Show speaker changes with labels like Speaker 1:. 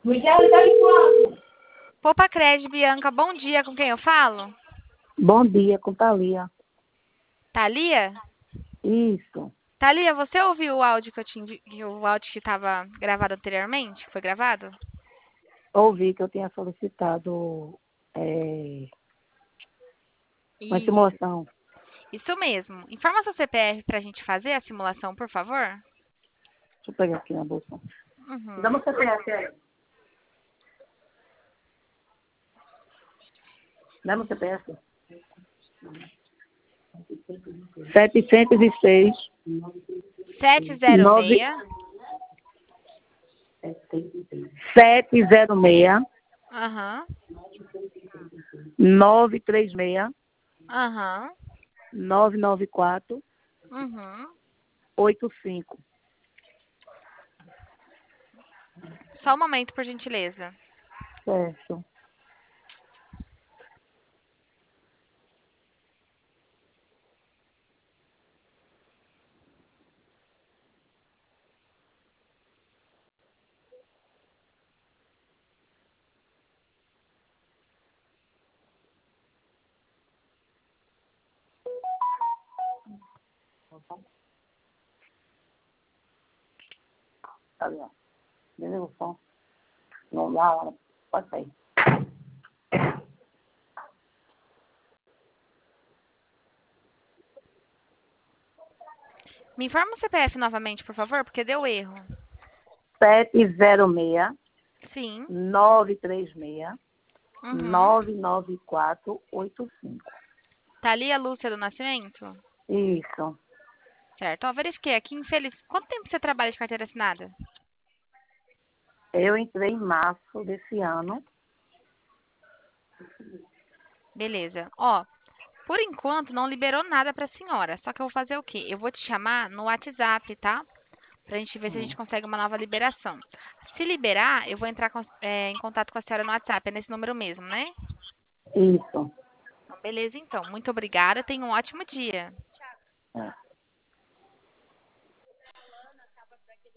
Speaker 1: Poupa Crédito, Bianca, bom dia, com quem eu falo?
Speaker 2: Bom dia, com Thalia.
Speaker 1: Thalia?
Speaker 2: Isso.
Speaker 1: Thalia, você ouviu o áudio que eu o áudio que estava gravado anteriormente? Que foi gravado?
Speaker 2: Ouvi que eu tinha solicitado uma
Speaker 1: Isso,
Speaker 2: simulação.
Speaker 1: isso mesmo. Informa seu CPF para a gente fazer a simulação, por favor.
Speaker 2: Deixa eu pegar aqui na bolsa. Dá
Speaker 1: Uhum.
Speaker 2: meu CPF aí. Dá meu CPF. 706 9
Speaker 1: 706.
Speaker 2: 706
Speaker 1: Aham.
Speaker 2: 936
Speaker 1: Aham.
Speaker 2: 994
Speaker 1: Uhum.
Speaker 2: 85.
Speaker 1: Só um momento, por gentileza.
Speaker 2: Certo. Tá ali, ó. Beleza, o som. Não dá hora. Pode sair.
Speaker 1: Me informa o CPF novamente, por favor, porque deu erro.
Speaker 2: 706
Speaker 1: Sim.
Speaker 2: 936
Speaker 1: Uhum.
Speaker 2: 99485.
Speaker 1: Thalia Lúcia do Nascimento?
Speaker 2: Isso.
Speaker 1: Certo. Ó, verifiquei aqui, infeliz. Quanto tempo você trabalha de carteira assinada?
Speaker 2: Eu entrei em março desse ano.
Speaker 1: Beleza. Ó, por enquanto não liberou nada pra senhora. Só que eu vou fazer o quê? Eu vou te chamar no WhatsApp, tá? Pra gente ver se a gente consegue uma nova liberação. Se liberar, eu vou entrar em contato com a senhora no WhatsApp. É nesse número mesmo, né?
Speaker 2: Isso.
Speaker 1: Então, beleza, então. Muito obrigada. Tenha um ótimo dia.
Speaker 2: É.